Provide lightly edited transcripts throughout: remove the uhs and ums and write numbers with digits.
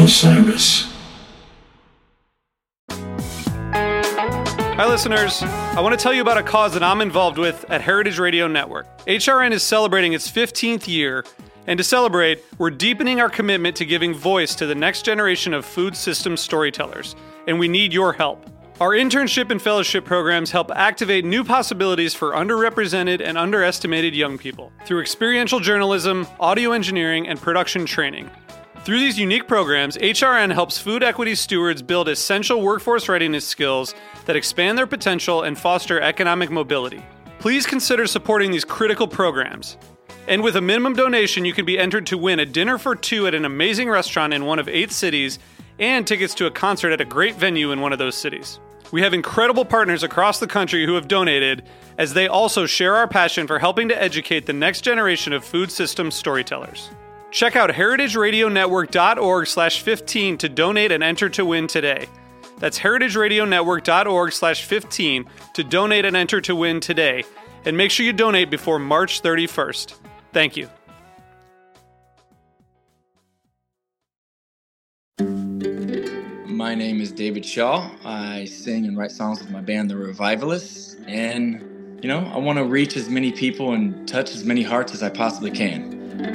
Osiris. Hi, listeners. I want to tell you about a cause that I'm involved with at Heritage Radio Network. HRN is celebrating its 15th year, and to celebrate, we're deepening our commitment to giving voice to the next generation of food systems storytellers, and we need your help. Our internship and fellowship programs help activate new possibilities for underrepresented and underestimated young people through experiential journalism, audio engineering, and production training. Through these unique programs, HRN helps food equity stewards build essential workforce readiness skills that expand their potential and foster economic mobility. Please consider supporting these critical programs. And with a minimum donation, you can be entered to win a dinner for two at an amazing restaurant in one of 8 cities and tickets to a concert at a great venue in one of those cities. We have incredible partners across the country who have donated, as they also share our passion for helping to educate the next generation of food systems storytellers. Check out heritageradionetwork.org/15 to donate and enter to win today. That's heritageradionetwork.org/15 to donate and enter to win today. And make sure you donate before March 31st. Thank you. My name is David Shaw. I sing and write songs with my band, The Revivalists. And, I want to reach as many people and touch as many hearts as I possibly can.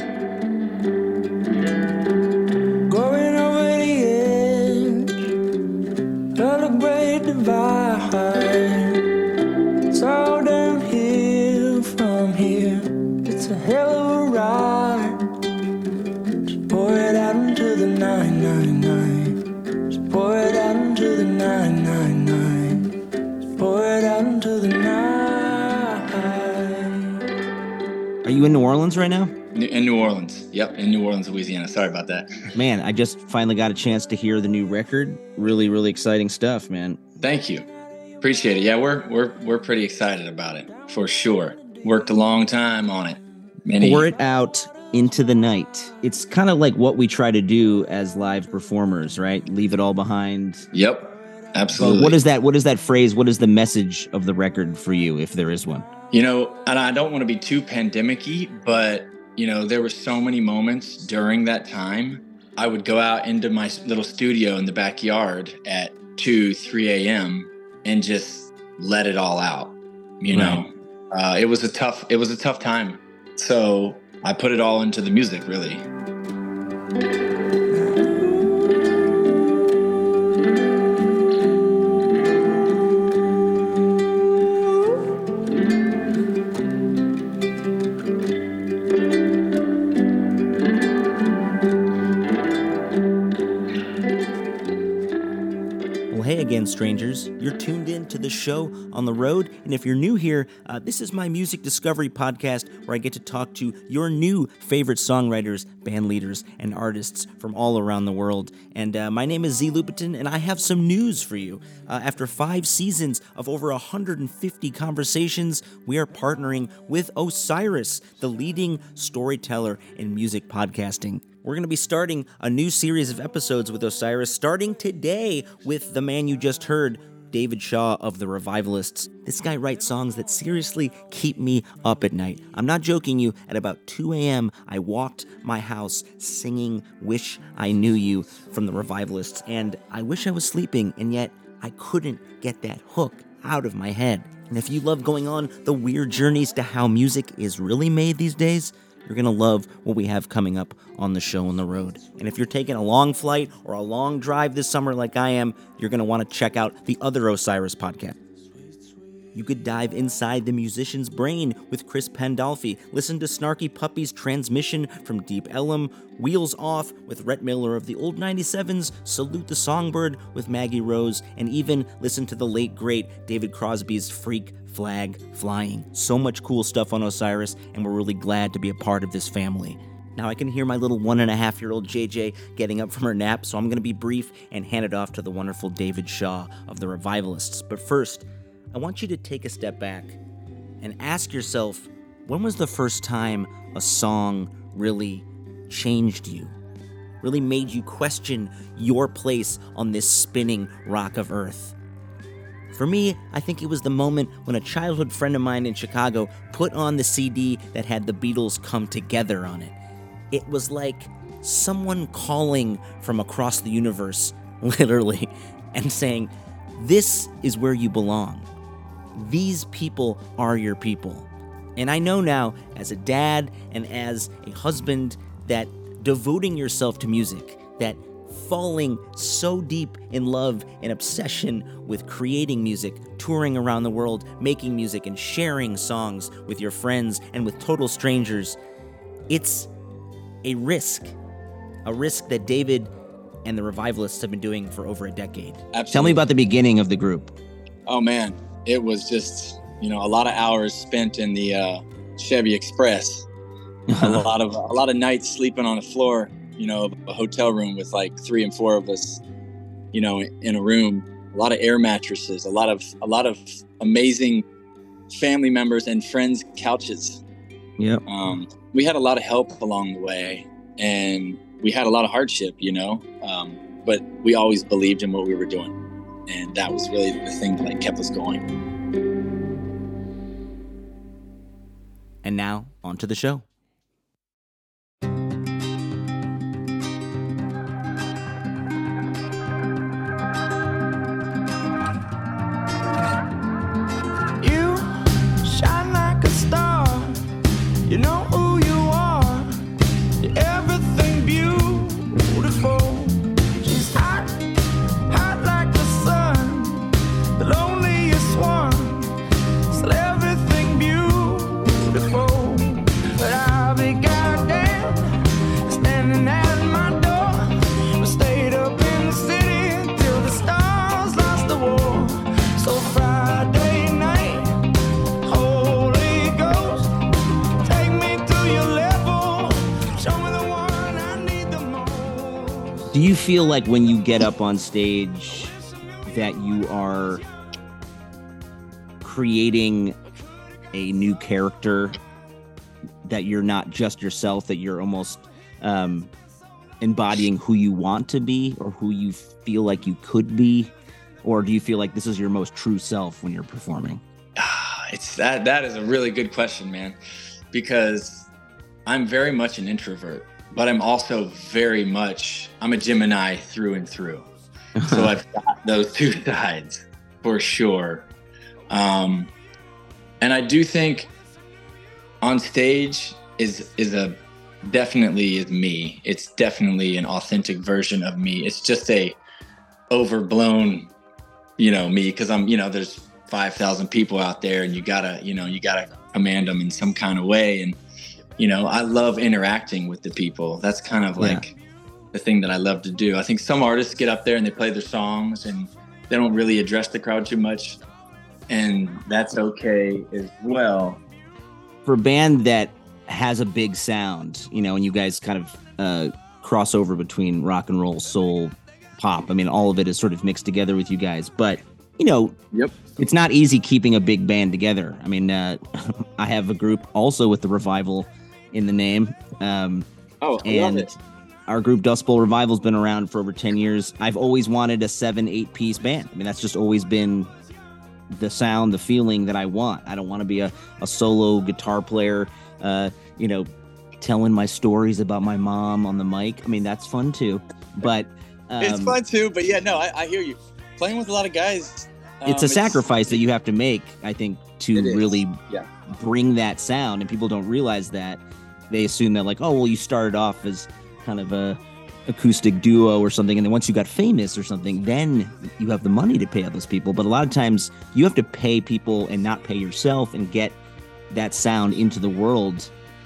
Going over the edge of the great divide. It's all downhill from here. It's a hell of a ride. Just pour it out into the 999. Pour it out into the 999. Pour it out into the night. Are you in New Orleans right now? In New Orleans. Yep, in New Orleans, Louisiana. Sorry about that. Man, I just finally got a chance to hear the new record. Really, really exciting stuff, man. Thank you. Appreciate it. Yeah, we're pretty excited about it, for sure. Worked a long time on it. Pour it out into the night. It's kind of like what we try to do as live performers, right? Leave it all behind. Yep, absolutely. But what is that phrase? What is the message of the record for you, if there is one? And I don't want to be too pandemic-y, but, there were so many moments during that time. I would go out into my little studio in the backyard at 2, 3 a.m. and just let it all out, Right. It was a tough time. So I put it all into the music, really. Again, strangers, you're tuned in to the show on the road, and if you're new here, this is my music discovery podcast where I get to talk to your new favorite songwriters, band leaders, and artists from all around the world. And my name is Z Lupetin, and I have some news for you. After 5 seasons of over 150 conversations, we are partnering with Osiris, the leading storyteller in music podcasting. We're going to be starting a new series of episodes with Osiris, starting today with the man you just heard, David Shaw of The Revivalists. This guy writes songs that seriously keep me up at night. I'm not joking you, at about 2 a.m., I walked my house singing Wish I Knew You from The Revivalists, and I wish I was sleeping, and yet I couldn't get that hook out of my head. And if you love going on the weird journeys to how music is really made these days, you're going to love what we have coming up on the show on the road. And if you're taking a long flight or a long drive this summer like I am, you're going to want to check out the other Osiris podcast. You could dive inside the musician's brain with Chris Pandolfi, listen to Snarky Puppy's Transmission from Deep Ellum, Wheels Off with Rhett Miller of the Old 97s, Salute the Songbird with Maggie Rose, and even listen to the late great David Crosby's Freak Flag Flying. So much cool stuff on Osiris, and we're really glad to be a part of this family. Now I can hear my little 1.5-year-old JJ getting up from her nap, so I'm going to be brief and hand it off to the wonderful David Shaw of The Revivalists. But first, I want you to take a step back and ask yourself, when was the first time a song really changed you? Really made you question your place on this spinning rock of earth? For me, I think it was the moment when a childhood friend of mine in Chicago put on the CD that had the Beatles Come Together on it. it was like someone calling from across the universe, literally, and saying, this is where you belong. These people are your people. And I know now, as a dad and as a husband, that devoting yourself to music, that falling so deep in love and obsession with creating music, touring around the world, making music, and sharing songs with your friends and with total strangers, it's a risk that David and the Revivalists have been doing for over a decade. Absolutely. Tell me about the beginning of the group. Oh man, it was just, a lot of hours spent in the Chevy Express. a lot of nights sleeping on the floor, of a hotel room with like 3 and 4 of us, in a room. A lot of air mattresses, a lot of amazing family members and friends' couches. Yeah. We had a lot of help along the way, and we had a lot of hardship, but we always believed in what we were doing, and that was really the thing that kept us going. And now, on to the show. You shine like a star. You know who you are. You're everything beautiful. She's hot, hot like the sun. The loneliest one. Still everything beautiful. But I'll be goddamn standing at my door. We stayed up in the city till the stars lost the war. So Friday night, Holy Ghost, take me to your level. Show me the one I need the most. Do you feel like when you get up on stage that you are creating a new character, that you're not just yourself, that you're almost embodying who you want to be or who you feel like you could be? Or do you feel like this is your most true self when you're performing? It's that is a really good question, man, because I'm very much an introvert, but I'm also I'm a Gemini through and through. So I've got those two sides for sure. And I do think on stage is definitely me. It's definitely an authentic version of me. It's just a overblown, me, because I'm, there's 5,000 people out there, and you gotta command them in some kind of way. And, I love interacting with the people. That's kind of like the thing that I love to do. I think some artists get up there and they play their songs and they don't really address the crowd too much. And that's okay as well. For a band that has a big sound, and you guys kind of cross over between rock and roll, soul, pop. I mean, all of it is sort of mixed together with you guys. But, It's not easy keeping a big band together. I mean, I have a group also with the Revival in the name. I love it. Our group Dust Bowl Revival has been around for over 10 years. I've always wanted a 7-8 piece band. I mean, that's just always been the sound, the feeling that I want. I don't want to be a solo guitar player, telling my stories about my mom on the mic. I mean, that's fun too. But it's fun too. But yeah, no, I hear you. Playing with a lot of guys. It's a sacrifice that you have to make, I think, to really bring that sound. And people don't realize that. They assume that, like, oh, well, you started off as kind of a acoustic duo or something, and then once you got famous or something, then you have the money to pay all those people. But a lot of times you have to pay people and not pay yourself and get that sound into the world,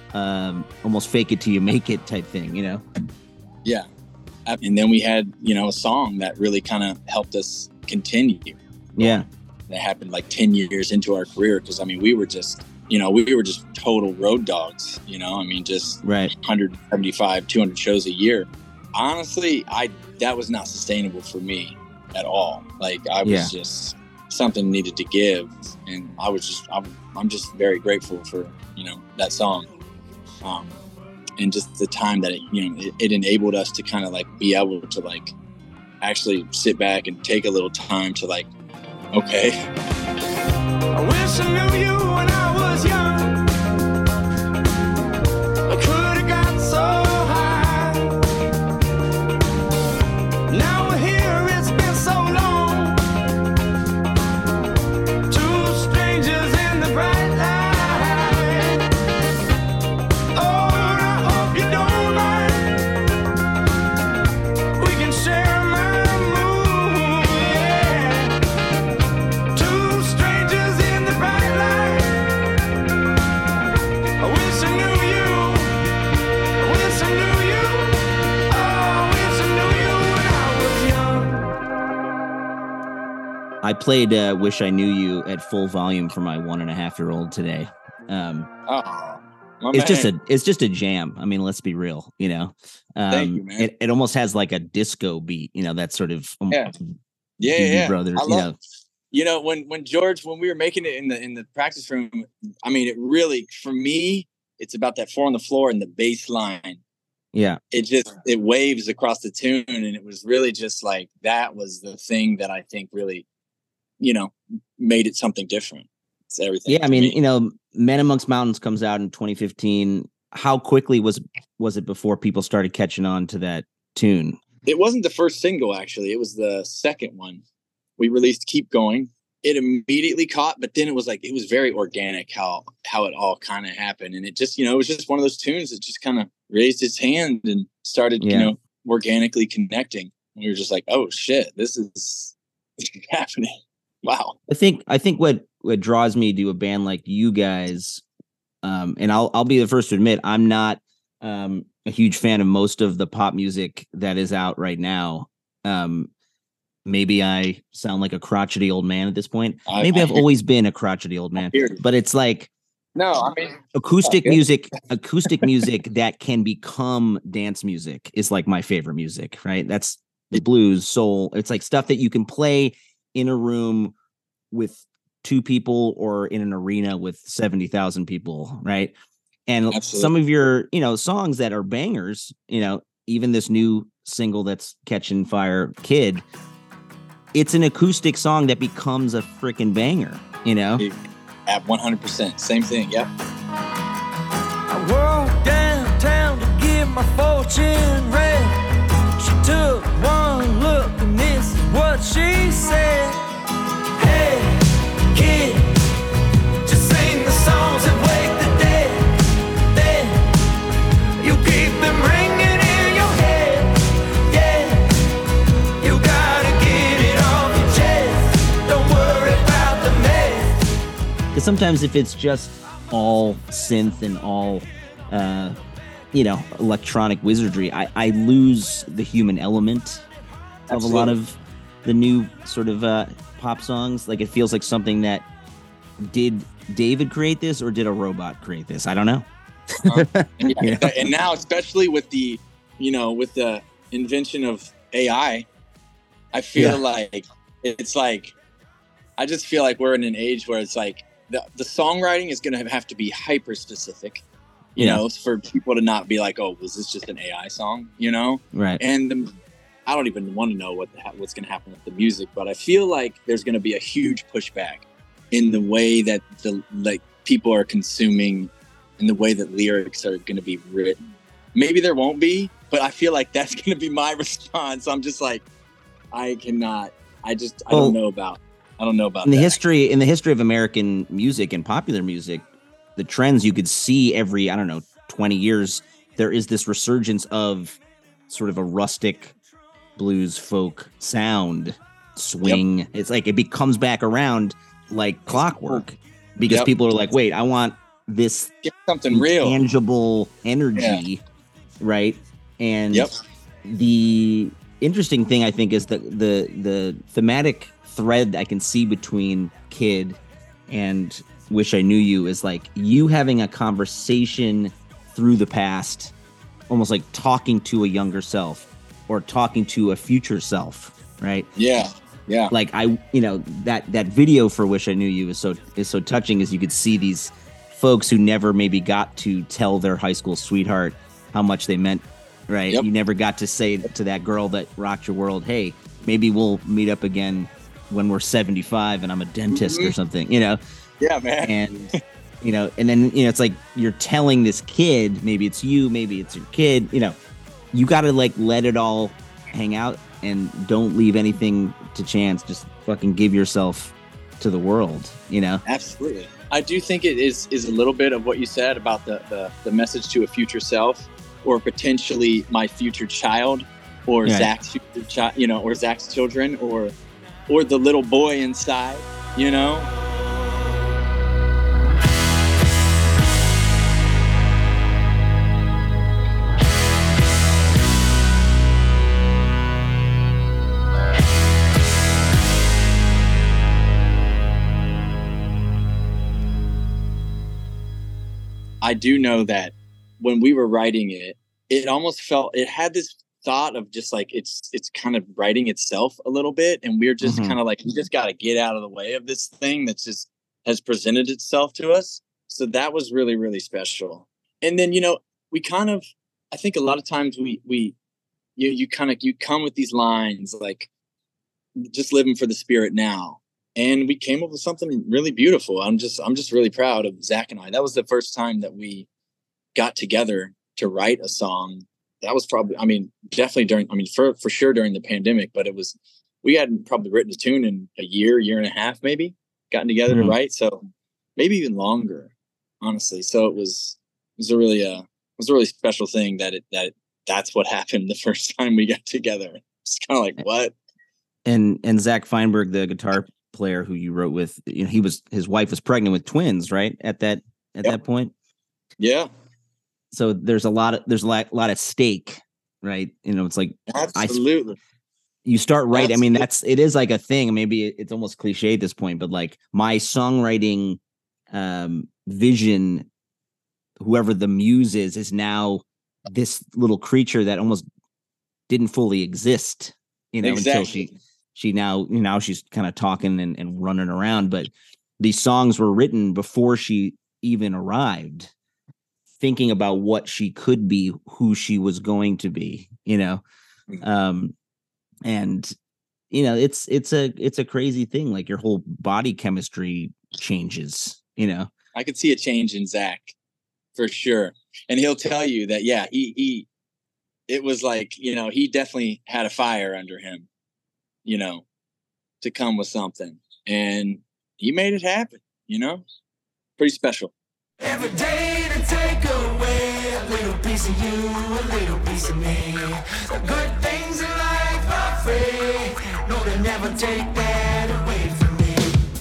almost fake it till you make it type thing, Yeah. And then we had, a song that really kind of helped us continue. Yeah. That happened like 10 years into our career. Cause we were just total road dogs, just right. 175, 200 shows a year. Honestly, that was not sustainable for me at all. Like I was just, something needed to give. And I'm just very grateful for, that song. And just the time that it enabled us to kind of like be able to like actually sit back and take a little time to like, okay. I wish I knew you when I was young. I could have got so I played "Wish I Knew You" at full volume for my 1.5-year-old today. It's just a jam. I mean, let's be real. Thank you, man. It almost has like a disco beat. That sort of yeah. Brothers. When George, when we were making it in the practice room, I mean, it really, for me, it's about that 4 on the floor and the bass line. Yeah. It waves across the tune. And it was really just like, that was the thing that I think really, made it something different. It's everything. Yeah. I mean, Men Amongst Mountains comes out in 2015. How quickly was it before people started catching on to that tune? It wasn't the first single, actually. It was the second one. We released Keep Going. It immediately caught, but then it was very organic how it all kind of happened. And it just, it was just one of those tunes that just kind of raised its hand and started, organically connecting. And we were just like, oh shit, this is happening. Wow. I think what draws me to a band like you guys, and I'll be the first to admit, I'm not a huge fan of most of the pop music that is out right now. Maybe I sound like a crotchety old man at this point. Maybe I've always been a crotchety old man, but it's like, no, I mean, acoustic music that can become dance music is like my favorite music, right? That's the blues, soul. It's like stuff that you can play in a room with 2 people or in an arena with 70,000 people, right? And absolutely. Some of your, songs that are bangers, even this new single that's catching fire, Kid, it's an acoustic song that becomes a freaking banger, At 100%. Same thing. Yep. I walked downtown to get my fortune read. She took one look and this is what she said. Hey, kid, just sing the songs and wake the dead. Then you keep them ringing in your head. Yeah, you gotta get it off your chest. Don't worry about the mess. Because sometimes if it's just all synth and all, electronic wizardry, I lose the human element of a lot of the new sort of pop songs. Like it feels like something that, did David create this or did a robot create this? I don't know. And now, especially with the, with the invention of AI, I feel like it's like, I just feel like we're in an age where it's like the songwriting is going to have to be hyper specific, for people to not be like, oh, was this just an AI song? Right. And I don't even want to know what's going to happen with the music, but I feel like there's going to be a huge pushback in the way that people are consuming, in the way that lyrics are going to be written. Maybe there won't be, but I feel like that's going to be my response. I'm just like, I don't know about in the history of American music and popular music, the trends you could see every, 20 years, there is this resurgence of sort of a rustic blues folk sound, swing. Yep. It's like it comes back around like clockwork because people are like, wait, I want this something real, tangible energy, right? And the interesting thing I think is the thematic thread I can see between Kid and Wish I Knew You is like you having a conversation through the past, almost like talking to a younger self or talking to a future self, right? Yeah. Like that video for Wish I Knew You is so touching, as you could see these folks who never maybe got to tell their high school sweetheart how much they meant, right? Yep. You never got to say to that girl that rocked your world, hey, maybe we'll meet up again when we're 75 and I'm a dentist or something, Yeah, man. And, and then, it's like you're telling this kid, maybe it's you, maybe it's your kid, you got to like let it all hang out and don't leave anything to chance. Just fucking give yourself to the world, Absolutely. I do think it is a little bit of what you said about the message to a future self, or potentially my future child, or Zach's future child, or Zach's children, or the little boy inside, I do know that when we were writing it, it almost felt, it had this thought of just like, it's kind of writing itself a little bit. And we're just kind of like, we just got to get out of the way of this thing that's just has presented itself to us. So that was really, really special. And then, we kind of, I think a lot of times you come with these lines like just living for the spirit now. And we came up with something really beautiful. I'm just really proud of Zach and I. That was the first time that we got together to write a song. That was probably, definitely during, for sure during the pandemic, but we hadn't probably written a tune in a year and a half, maybe gotten together to write. So maybe even longer, honestly. So it was a really special thing that's what happened the first time we got together. It's kind of like, what? And Zach Feinberg, the guitar player who you wrote with, his wife was pregnant with twins, right? At that point. Yeah. So there's a lot at stake, right? It's like, absolutely. You start right. Absolutely. It is like a thing. Maybe it's almost cliche at this point, but like my songwriting vision, whoever the muse is now this little creature that almost didn't fully exist, exactly. Until she now she's kind of talking and running around. But these songs were written before she even arrived, thinking about what she could be, who she was going to be, and it's a crazy thing. Like your whole body chemistry changes, I could see a change in Zach for sure. And he'll tell you that, yeah, it was like, he definitely had a fire under him, to come with something, and he made it happen, pretty special. Every day to take away a little piece of you, a little piece of me. The good things in life are free. No, they never take that away from me.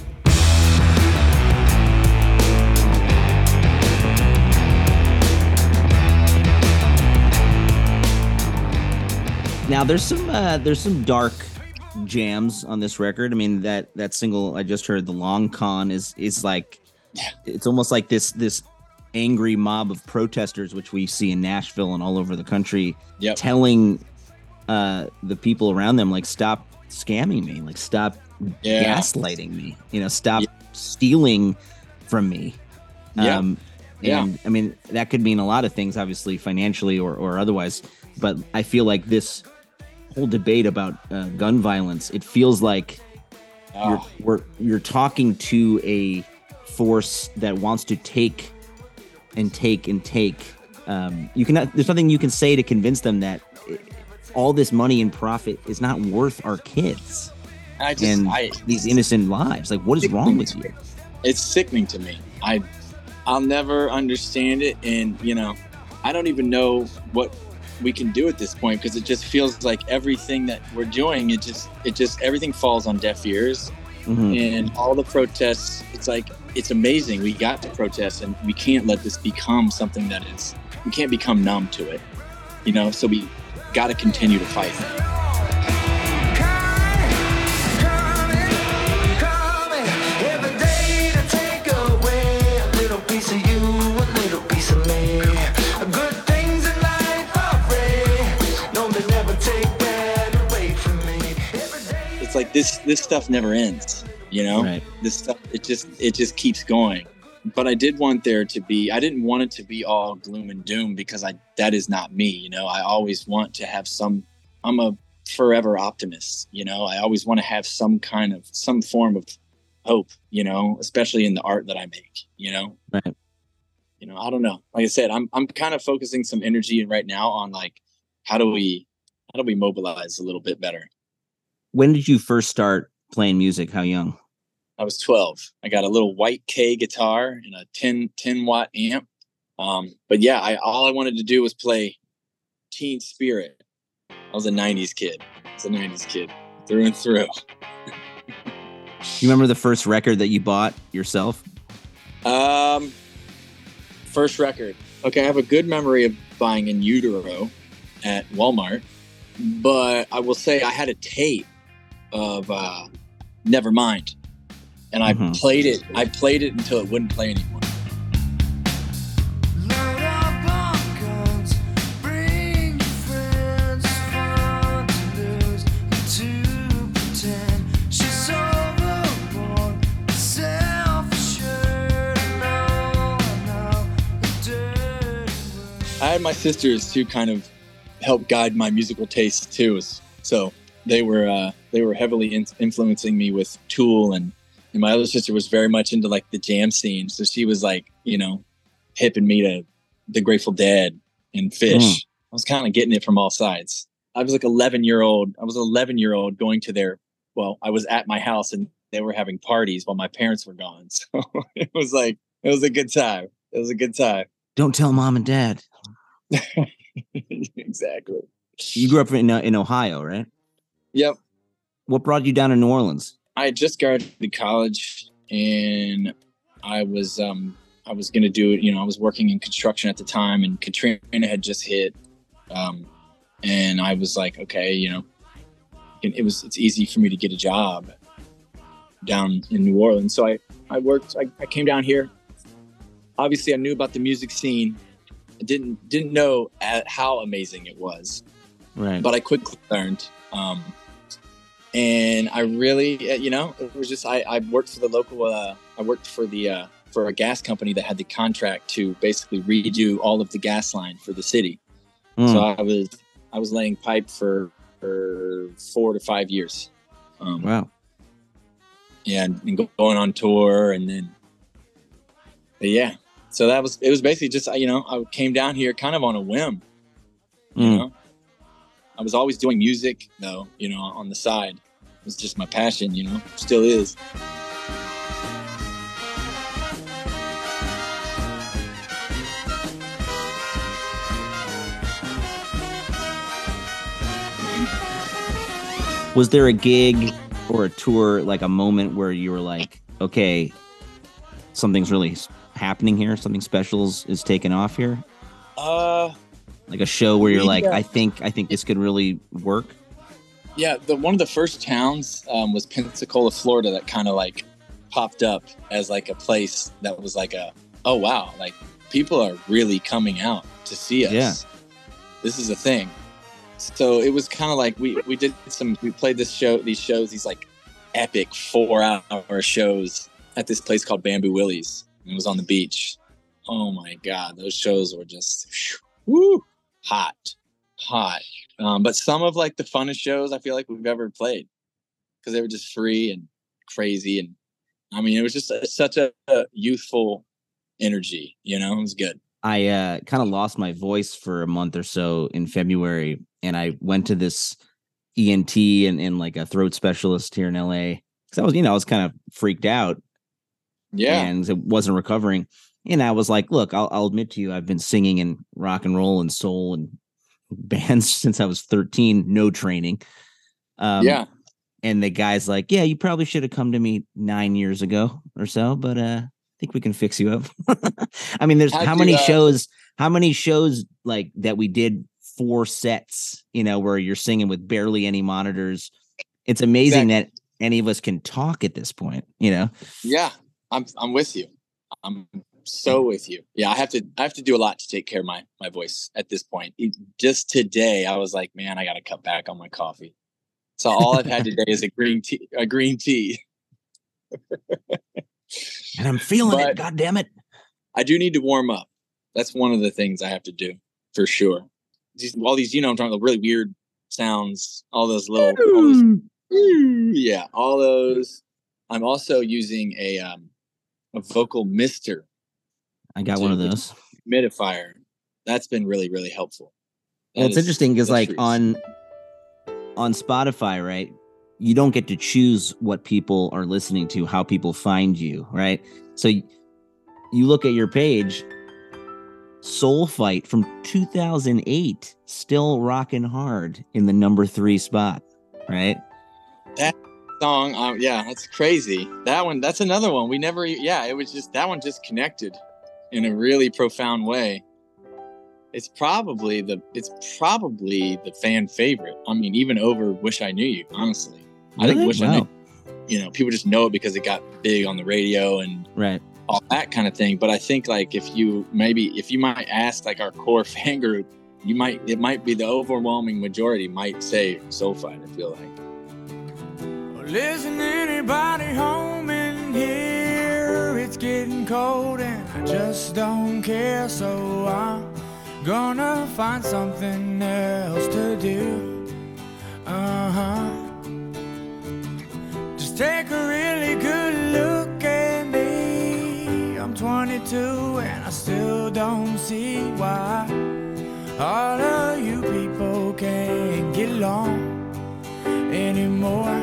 Now there's some dark jams on this record. That single I just heard, The Long Con, is like, it's almost like this angry mob of protesters, which we see in Nashville and all over the country, telling the people around them, like, stop scamming me, like, stop gaslighting me, stop stealing from me. And that could mean a lot of things, obviously financially or otherwise, but I feel like this whole debate about gun violence, it feels like you're talking to a force that wants to take and take and take. There's nothing you can say to convince them that all this money and profit is not worth our kids these innocent lives. Like, what is wrong with you? It's sickening to me. I'll never understand it, and I don't even know what we can do at this point, because it just feels like everything that we're doing, it just everything falls on deaf ears. And all the protests, it's like, it's amazing we got to protest, and we can't let this become something we can't become numb to it, so we got to continue to fight. Every day to take away a little piece of you, a little piece of me. Good things in life are free. No, they never take that away from me. It's like this stuff never ends, Right. This stuff, it just keeps going. But I did want I didn't want it to be all gloom and doom, because that is not me. I always want to have I'm a forever optimist. I always want to have some form of hope, especially in the art that I make, Right. I don't know. Like I said, I'm kind of focusing some energy right now on, like, how do we mobilize a little bit better? When did you first start playing music? How young? I was 12. I got a little white K guitar and a 10 watt amp. But yeah, all I wanted to do was play Teen Spirit. I was a 90s kid. Through and through. You remember the first record that you bought yourself? First record. Okay, I have a good memory of buying In Utero at Walmart, but I will say I had a tape of Nevermind. And I played it. I played it until it wouldn't play anymore. had my sisters who kind of helped guide my musical tastes too. So they were heavily influencing me with Tool, and my other sister was very much into like the jam scene. So she was like, you know, hipping me to the Grateful Dead and Fish. I was kind of getting it from all sides. I was like 11-year-old. I was an 11-year-old going to I was at my house and they were having parties while my parents were gone. So it was a good time. It was a good time. Don't tell mom and dad. Exactly. You grew up in Ohio, right? Yep. What brought you down to New Orleans? I had just graduated college and I was going to do it. You know, I was working in construction at the time and Katrina had just hit. And I was like, okay, you know, it's easy for me to get a job down in New Orleans. So I came down here. Obviously I knew about the music scene. I didn't know how amazing it was. Right. But I quickly learned. And I really, you know, it was just, I worked for the local, I worked for a gas company that had the contract to basically redo all of the gas line for the city. So I was laying pipe for 4 to 5 years. Wow. Yeah. And going on tour and then, but yeah. So it was basically just, you know, I came down here kind of on a whim, you know. I was always doing music though, you know, on the side. It was just my passion, you know, still is. Was there a gig or a tour, like a moment where you were like, okay, something's really happening here, something special is taking off here? Like a show where you're like, I think this could really work. Yeah, one of the first towns was Pensacola, Florida, that kind of like popped up as like a place that was like oh wow, like people are really coming out to see us. Yeah. This is a thing. So it was kind of like we played these like epic 4-hour shows at this place called Bamboo Willie's. It was on the beach. Oh my God, those shows were just hot. But some of like the funnest shows I feel like we've ever played because they were just free and crazy. And I mean, it was just such a youthful energy, you know, it was good. I kind of lost my voice for a month or so in February, and I went to this ENT and like a throat specialist here in LA because I was kind of freaked out. Yeah. And it wasn't recovering. And I was like, look, I'll admit to you, I've been singing in rock and roll and soul and bands since I was 13, no training. Yeah. And the guy's like, yeah, you probably should have come to me 9 years ago or so, but I think we can fix you up. I mean, there's how many shows like that we did 4 sets, you know, where you're singing with barely any monitors. It's amazing that any of us can talk at this point, you know? Yeah, I'm with you. I'm so with you. Yeah, I have to do a lot to take care of my voice at this point. Just today, I was like, man, I got to cut back on my coffee. So all I've had today is a green tea. And I'm feeling it. God damn it. I do need to warm up. That's one of the things I have to do for sure. All these, you know, I'm talking about really weird sounds, all those. Yeah, all those. I'm also using a vocal mister. I got one of those. Humidifier. That's been really, really helpful. Well, it's interesting because like on Spotify, right? You don't get to choose what people are listening to, how people find you, right? So you look at your page, Soul Fight from 2008, still rocking hard in the number 3 spot, right? That song, yeah, that's crazy. That's another one. It was just, that one just connected in a really profound way. It's probably the fan favorite. I mean, even over Wish I Knew You, honestly. Really? I think Wish I Knew, you know, people just know it because it got big on the radio and all that kind of thing. But I think like if you might ask like our core fan group, it might be the overwhelming majority might say Soul Fight, I feel like. Listen, anybody home in here? It's getting cold and I just don't care, so I'm Gonna find something else to do. Just take a really good look at me. I'm 22 and I still don't see why all of you people can't get along anymore.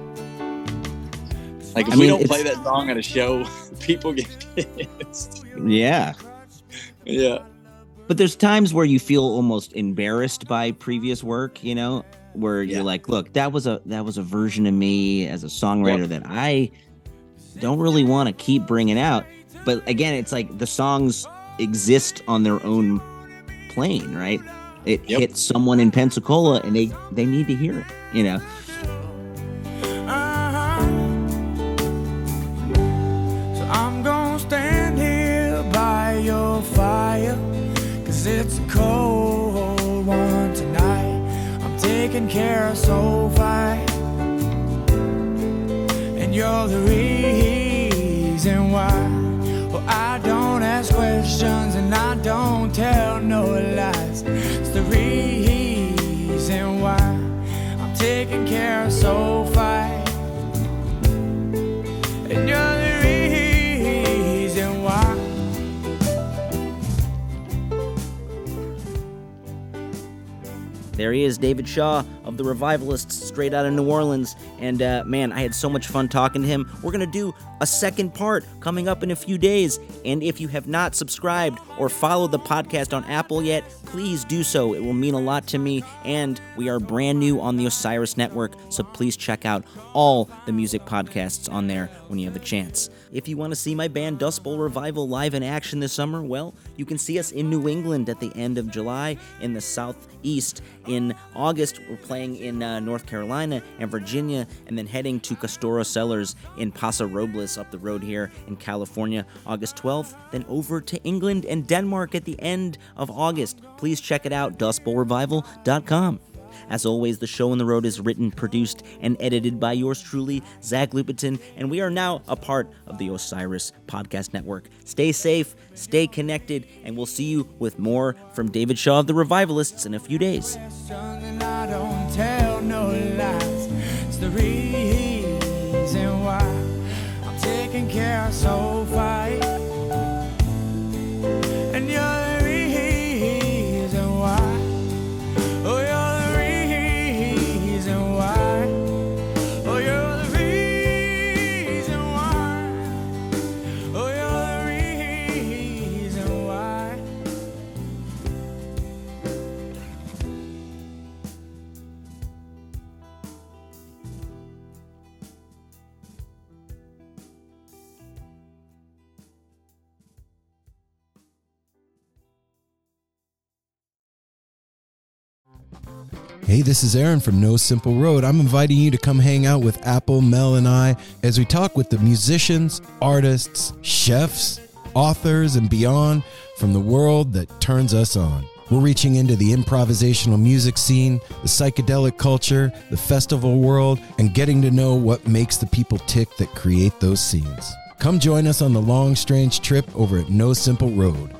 Like, if we don't play that song at a show, people get pissed. Yeah. Yeah. But there's times where you feel almost embarrassed by previous work, you know, where you're like, look, that was a version of me as a songwriter that I don't really want to keep bringing out. But again, it's like the songs exist on their own plane, right? It hits someone in Pensacola and they need to hear it, you know. So I'm gonna stand here by your fire, 'cause it's a cold one tonight. I'm taking care of Sophie, and you're the reason why. Well, I don't ask questions and I don't tell no lies. It's the reason why I'm taking care of Sophie, and you're the reason why. There he is, David Shaw of the Revivalists, straight out of New Orleans. And man, I had so much fun talking to him. We're going to do a second part coming up in a few days. And if you have not subscribed or followed the podcast on Apple yet, please do so. It will mean a lot to me. And we are brand new on the Osiris Network, so please check out all the music podcasts on there when you have a chance. If you want to see my band Dust Bowl Revival live in action this summer, well, you can see us in New England at the end of July, in the Southeast. In August, we're playing in North Carolina and Virginia, and then heading to Castora Cellars in Paso Robles up the road here in California, August 12th, then over to England and Denmark at the end of August. Please check it out, dustbowlrevival.com. As always, the show on the road is written, produced, and edited by yours truly, Zach Lupetin, and we are now a part of the Osiris Podcast Network. Stay safe, stay connected, and we'll see you with more from David Shaw of the Revivalists in a few days. And I don't tell no lies. It's the reason why I'm taking care of Sophie, and you're the reason why. Oh, you're the reason why. Oh, you're the reason why. Oh, you're the reason why. Hey, this is Aaron from No Simple Road. I'm inviting you to come hang out with Apple, Mel, and I as we talk with the musicians, artists, chefs, authors, and beyond from the world that turns us on. We're reaching into the improvisational music scene, the psychedelic culture, the festival world, and getting to know what makes the people tick that create those scenes. Come join us on the long, strange trip over at No Simple Road.